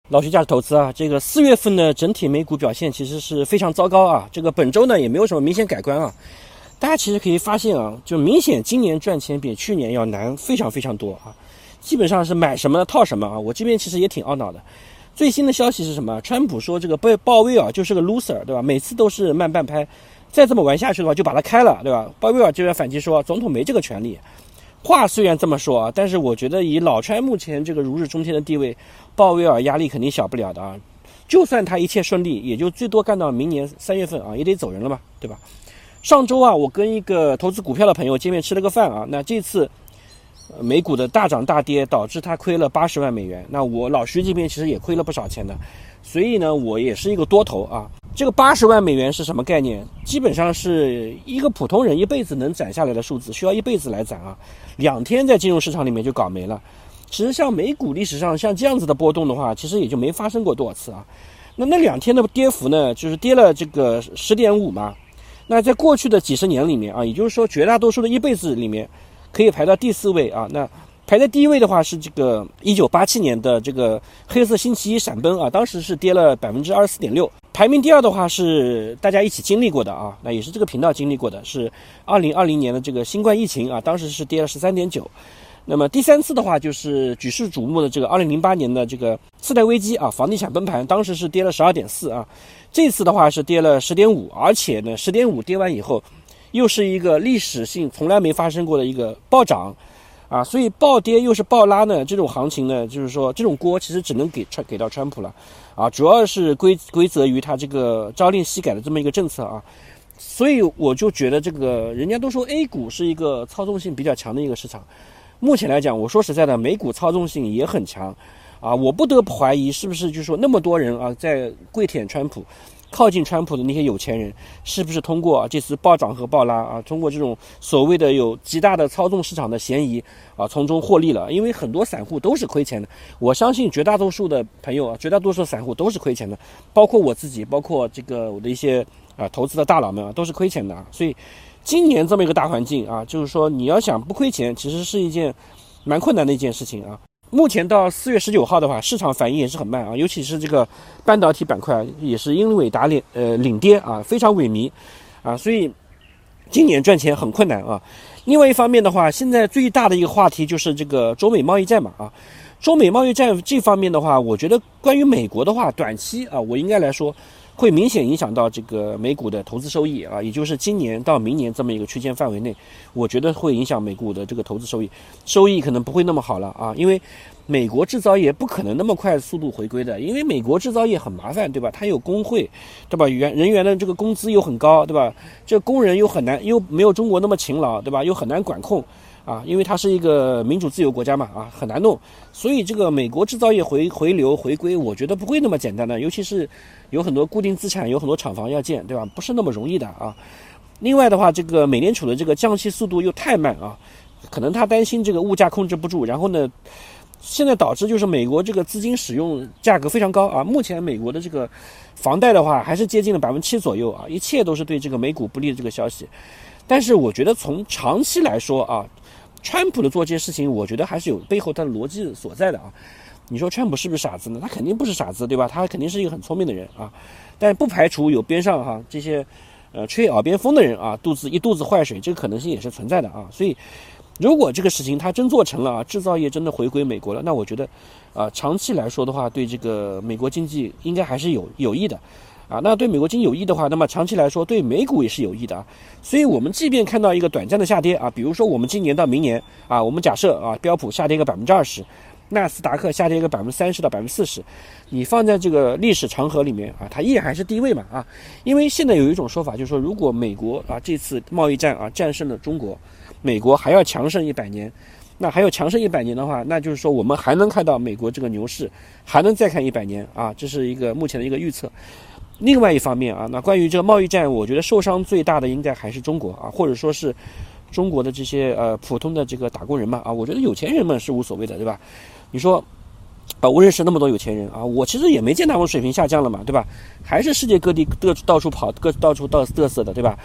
老徐价值投资啊，这个4月份呢，整体美股表现其实是非常糟糕啊。这个本周呢也没有什么明显改观啊。大家其实可以发现啊，就明显今年赚钱比去年要难非常非常多啊。基本上是买什么套什么啊。我这边其实也挺懊恼的。最新的消息是什么？川普说这个鲍威尔就是个 loser， 对吧？每次都是慢半拍，再这么玩下去的话就把他开了，对吧？鲍威尔就要反击说，总统没这个权利。话虽然这么说啊，但是我觉得以老川目前这个如日中天的地位，鲍威尔压力肯定小不了的啊。就算他一切顺利，也就最多干到明年3月份啊，也得走人了嘛，对吧？上周啊，我跟一个投资股票的朋友见面吃了个饭啊，那这次美股的大涨大跌导致他亏了80万美元，那我老徐这边其实也亏了不少钱的，所以呢，我也是一个多头啊。这个80万美元是什么概念？基本上是一个普通人一辈子能攒下来的数字，需要一辈子来攒啊，2天在金融市场里面就搞没了。其实像美股历史上像这样子的波动的话，其实也就没发生过多少次啊。那2天的跌幅呢，就是跌了这个 10.5 嘛。那在过去的几十年里面啊，也就是说绝大多数的一辈子里面，可以排到第4位啊。那排在第1位的话是这个1987年的这个黑色星期一闪崩啊，当时是跌了 24.6%。排名第2的话是大家一起经历过的啊，那也是这个频道经历过的，是2020年的这个新冠疫情啊，当时是跌了 13.9%。那么第3次的话就是举世瞩目的这个2008年的这个次贷危机啊，房地产崩盘，当时是跌了 12.4% 啊。这次的话是跌了 10.5%， 而且呢 10.5% 跌完以后又是一个历史性从来没发生过的一个暴涨啊，所以暴跌又是暴拉呢，这种行情呢，就是说这种锅其实只能给到川普了啊，主要是归责于他这个朝令夕改的这么一个政策啊。所以我就觉得这个人家都说 A 股是一个操纵性比较强的一个市场，目前来讲，我说实在的，美股操纵性也很强啊，我不得不怀疑是不是就是说那么多人啊在跪舔川普，靠近川普的那些有钱人，是不是通过这次暴涨和暴拉啊，通过这种所谓的有极大的操纵市场的嫌疑啊，从中获利了？因为很多散户都是亏钱的，我相信绝大多数的朋友啊，绝大多数的散户都是亏钱的，包括我自己，包括这个我的一些投资的大佬们啊，都是亏钱的啊。所以今年这么一个大环境啊，就是说你要想不亏钱，其实是一件蛮困难的一件事情啊。目前到4月19号的话，市场反应也是很慢啊，尤其是这个半导体板块也是英伟达领跌啊，非常萎靡啊，所以今年赚钱很困难啊。另外一方面的话，现在最大的一个话题就是这个中美贸易战嘛啊，中美贸易战这方面的话，我觉得关于美国的话，短期啊，我应该来说会明显影响到这个美股的投资收益啊，也就是今年到明年这么一个区间范围内，我觉得会影响美股的这个投资收益可能不会那么好了啊，因为美国制造业不可能那么快速度回归的，因为美国制造业很麻烦，对吧？它有工会，对吧？人员的这个工资又很高，对吧？这个工人又很难，又没有中国那么勤劳，对吧？又很难管控啊，因为它是一个民主自由国家嘛啊，很难弄，所以这个美国制造业回流回归，我觉得不会那么简单的，尤其是有很多固定资产，有很多厂房要建，对吧？不是那么容易的啊。另外的话，这个美联储的这个降息速度又太慢啊，可能他担心这个物价控制不住，然后呢，现在导致就是美国这个资金使用价格非常高啊。目前美国的这个房贷的话，还是接近了7%左右啊，一切都是对这个美股不利的这个消息。但是我觉得从长期来说啊，川普的做这些事情，我觉得还是有背后他的逻辑所在的啊。你说川普是不是傻子呢？他肯定不是傻子，对吧？他肯定是一个很聪明的人啊。但不排除有边上哈这些吹耳边风的人啊，一肚子坏水，这个可能性也是存在的啊。所以如果这个事情他真做成了啊，制造业真的回归美国了，那我觉得长期来说的话，对这个美国经济应该还是有益的啊。那对美国经济有益的话，那么长期来说对美股也是有益的啊。所以我们即便看到一个短暂的下跌啊，比如说我们今年到明年啊，我们假设啊标普下跌个20%，纳斯达克下跌个30%到40%，你放在这个历史长河里面啊，它依然还是低位嘛啊。因为现在有一种说法，就是说如果美国啊这次贸易战啊战胜了中国，美国还要强盛100年，那还有强盛100年的话，那就是说我们还能看到美国这个牛市还能再看100年啊，这是一个目前的一个预测。另外一方面啊，那关于这个贸易战，我觉得受伤最大的应该还是中国啊，或者说是中国的这些普通的这个打工人嘛啊，我觉得有钱人们是无所谓的，对吧？你说我认识那么多有钱人啊，我其实也没见他们水平下降了嘛，对吧？还是世界各地到处跑，到处嘚瑟的，对吧？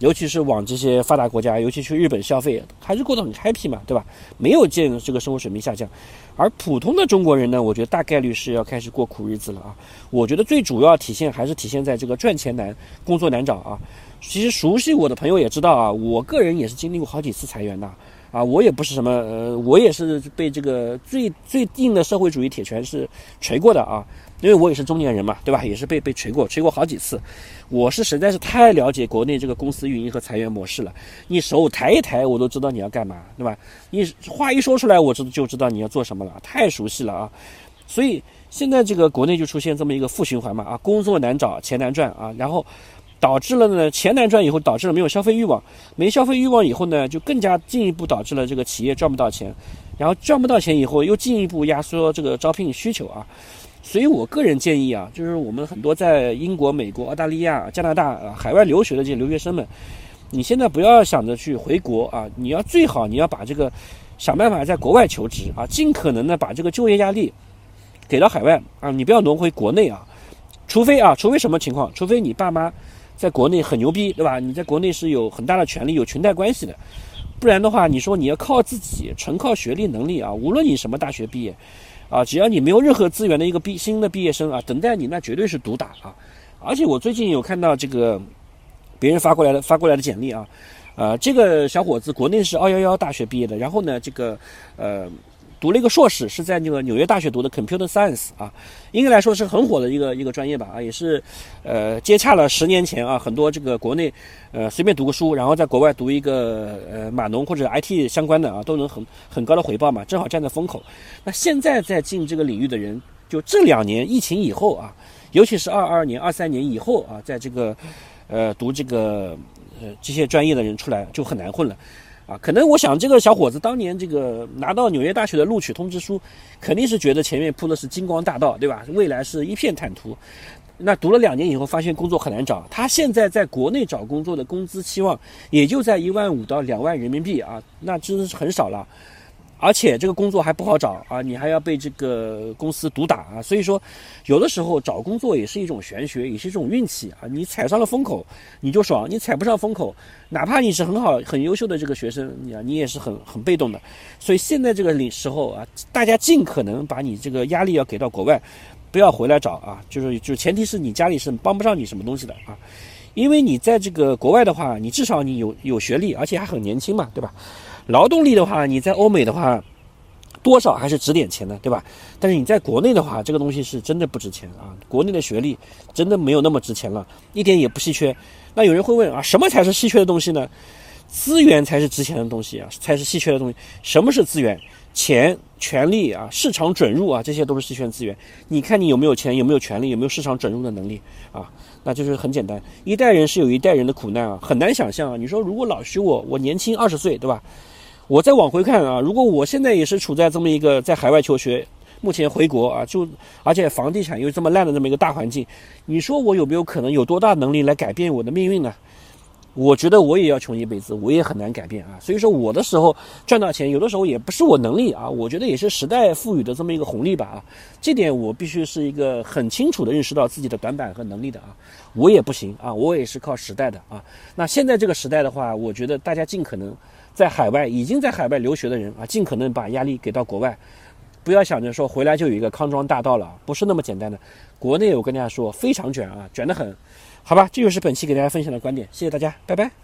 尤其是往这些发达国家，尤其去日本消费，还是过得很 happy 嘛，对吧？没有见这个生活水平下降。而普通的中国人呢，我觉得大概率是要开始过苦日子了啊。我觉得最主要体现还是体现在这个赚钱难，工作难找啊。其实熟悉我的朋友也知道啊，我个人也是经历过好几次裁员的啊，我也不是什么我也是被这个最硬的社会主义铁拳是锤过的啊。因为我也是中年人嘛，对吧？也是被锤过好几次。我是实在是太了解国内这个公司运营和裁员模式了。你手抬一抬，我都知道你要干嘛，对吧？你话一说出来，我就知道你要做什么了，太熟悉了啊。所以现在这个国内就出现这么一个负循环嘛啊，工作难找，钱难赚啊，然后导致了呢钱难赚以后，导致了没有消费欲望，没消费欲望以后呢，就更加进一步导致了这个企业赚不到钱，然后赚不到钱以后，又进一步压缩这个招聘需求啊。所以我个人建议啊，就是我们很多在英国、美国、澳大利亚、加拿大海外留学的这些留学生们，你现在不要想着去回国啊，最好你要把这个想办法在国外求职啊，尽可能的把这个就业压力给到海外啊，你不要挪回国内啊，除非什么情况？除非你爸妈在国内很牛逼，对吧？你在国内是有很大的权利、有裙带关系的，不然的话，你说你要靠自己，纯靠学历能力啊，无论你什么大学毕业。啊，只要你没有任何资源的一个新的毕业生啊，等待你那绝对是毒打啊！而且我最近有看到这个别人发过来的简历啊，这个小伙子国内是211大学毕业的，然后呢，这个读了一个硕士，是在那个纽约大学读的 Computer Science 啊，应该来说是很火的一个专业吧啊，也是接洽了10年前啊，很多这个国内随便读个书，然后在国外读一个码农或者 IT 相关的啊，都能很高的回报嘛，正好站在风口。那现在在进这个领域的人，就这2年疫情以后啊，尤其是22年、23年以后啊，在这个读这个这些专业的人出来就很难混了。啊，可能我想这个小伙子当年这个拿到纽约大学的录取通知书，肯定是觉得前面铺的是金光大道，对吧？未来是一片坦途。那读了2年以后，发现工作很难找。他现在在国内找工作的工资期望也就在15000到2万人民币啊，那真的是很少了。而且这个工作还不好找啊，你还要被这个公司毒打啊，所以说有的时候找工作也是一种玄学，也是一种运气啊。你踩上了风口你就爽，你踩不上风口，哪怕你是很优秀的这个学生，你也是很被动的。所以现在这个时候啊，大家尽可能把你这个压力要给到国外，不要回来找啊，就是前提是你家里是帮不上你什么东西的啊。因为你在这个国外的话，你至少你有学历，而且还很年轻嘛，对吧？劳动力的话，你在欧美的话，多少还是值点钱的，对吧？但是你在国内的话，这个东西是真的不值钱啊！国内的学历真的没有那么值钱了，一点也不稀缺。那有人会问啊，什么才是稀缺的东西呢？资源才是值钱的东西啊，才是稀缺的东西。什么是资源？钱、权利啊，市场准入啊，这些都是稀缺资源。你看你有没有钱，有没有权利，有没有市场准入的能力啊？那就是很简单，一代人是有一代人的苦难啊，很难想象啊。你说如果老许我年轻20岁，对吧？我再往回看啊，如果我现在也是处在这么一个在海外求学，目前回国啊，而且房地产又这么烂的这么一个大环境，你说我有没有可能有多大能力来改变我的命运呢？我觉得我也要穷一辈子，我也很难改变啊。所以说我的时候赚到钱，有的时候也不是我能力啊，我觉得也是时代赋予的这么一个红利吧啊。这点我必须是一个很清楚的认识到自己的短板和能力的啊。我也不行啊，我也是靠时代的啊。那现在这个时代的话，我觉得大家尽可能已经在海外留学的人啊，尽可能把压力给到国外，不要想着说回来就有一个康庄大道了，不是那么简单的。国内我跟大家说非常卷啊，卷得很。好吧，这就是本期给大家分享的观点，谢谢大家，拜拜。